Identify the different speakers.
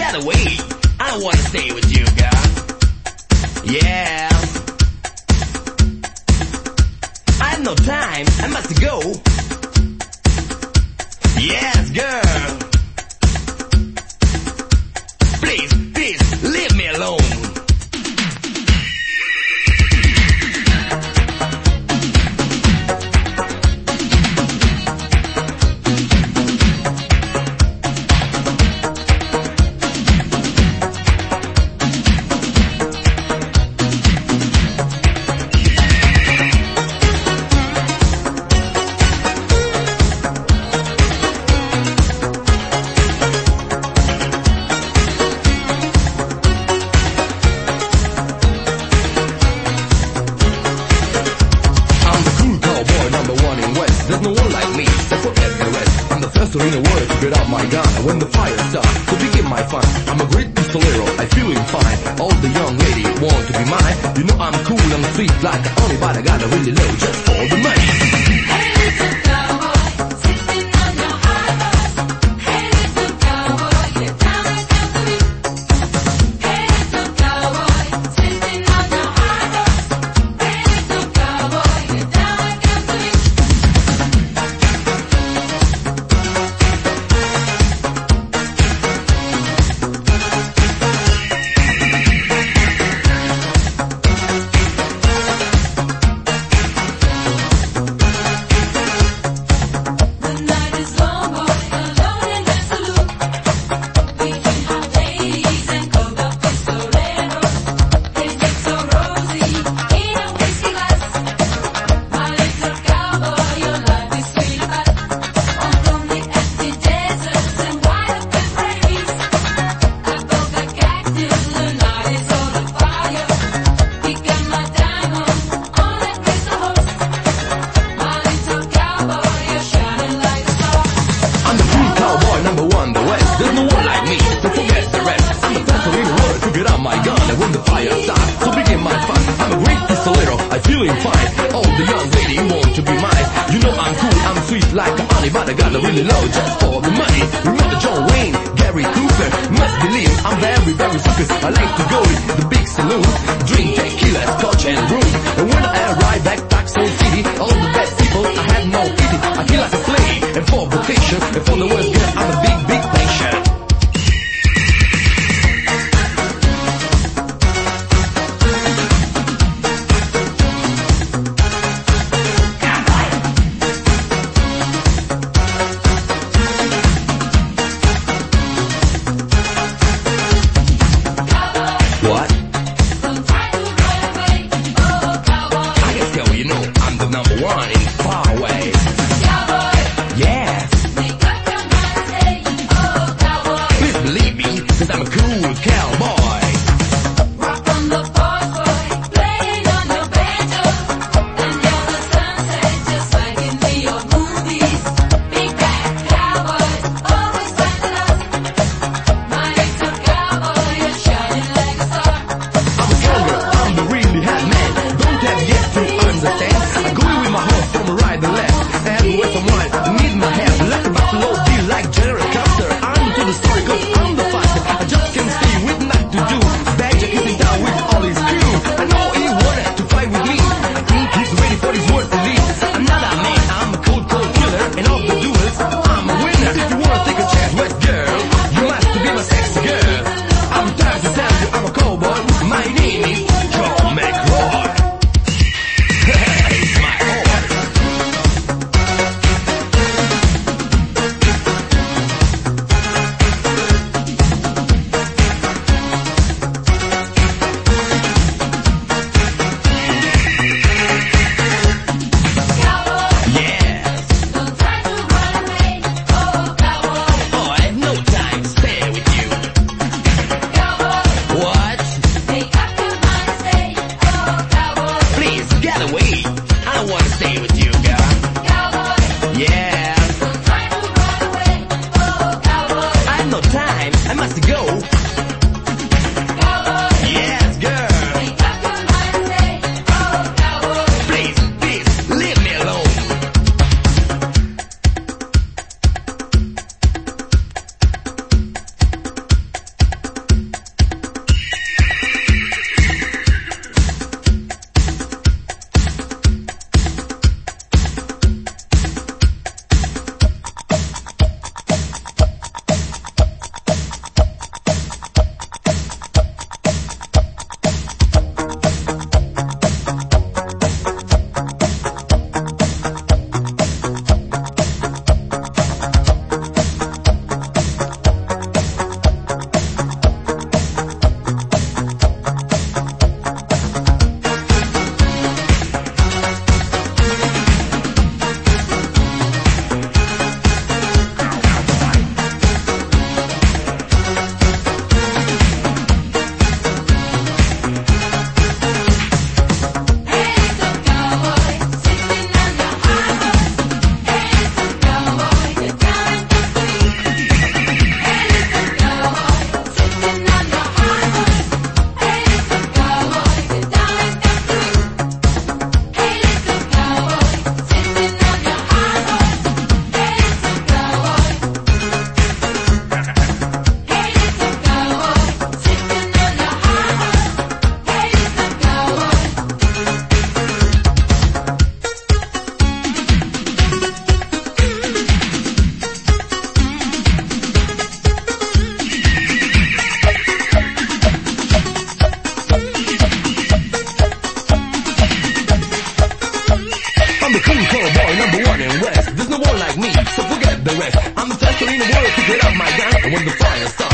Speaker 1: get away. I wanna stay with you, girl. Yeah. I have no time, I must go. Yes, girl. Please, please, leave me alone. There's no one like me, so forget the rest. I'm the first in the world to get out my gun when the fire starts to begin my fun. I'm a great pistolero, I feeling fine. All the young lady want to be mine. You know I'm cool, I'm sweet like a honey, but I got a really low just for the money.
Speaker 2: Hey little cowboy, sitting on your high horse. Hey little cowboy, get down and come to me. Hey little cowboy, sitting on your high horse. Hey little cowboy, get down and come to me.
Speaker 1: There's no one like me, so forget the rest. I'm the first in the world to get out my gun and when the fire starts to begin my fun. I'm a great pistolero, I feeling fine. All the young lady want to be mine. You know I'm cool, I'm sweet like a honey, but I got a really low just for the money. Remember John Wayne, Gary Cooper, must believe I'm very, very super. I like to go to the big saloon, drink tequila, scotch and rum. And when I arrive back Soul City, all the best people, I have no pity. I feel like a play, and for vacation, and for the world, girl, I'm a big, big patient. What? I can tell you know I'm the number one in far away. Yes. Please believe me, cause I'm a cool cowboy.
Speaker 2: Rock on the porch, boy, playing on your banjo. Under the sunset, just like in the old movies. Big bad cowboy, always fighting us. My little cowboy, you're shining like a star.
Speaker 1: I'm a cowgirl, I'm the really hot man. Don't have yet to understand. I go with my horse from right to left. And with some wine, I need my help. Like a buffalo, deal like General Custer. I'm to the story cause I'm the fighter. I just can't stay with nothing to do. Badger is in town with all his crew. I know he wanted to fight with me. I think he's ready for his word to lead. I'm not a man, I'm a cold, cold killer. And all the duels, I'm a winner. If you wanna take a chance with girl, you must be my sexy girl. I'm tired to tell you I'm a cowboy. My name is John McRoy. It's my horse. Yes.
Speaker 2: Don't try to run away, oh cowboy,
Speaker 1: Oh, I have no time to stay with you.
Speaker 2: cowboy.
Speaker 1: What?
Speaker 2: Make up your mind, say, oh cowboy,
Speaker 1: Please get away. I don't want to stay with you, girl.
Speaker 2: cowboy.
Speaker 1: Yeah.
Speaker 2: Don't try to run away, oh cowboy,
Speaker 1: I have no time. I must go.
Speaker 2: cowboy.
Speaker 1: Yes, girl.
Speaker 2: Make up your mind, say, oh cowboy.
Speaker 1: Please, please, leave me alone. won't like me, so forget the rest. I'm the first one in the world to get up my gun, and when the fire starts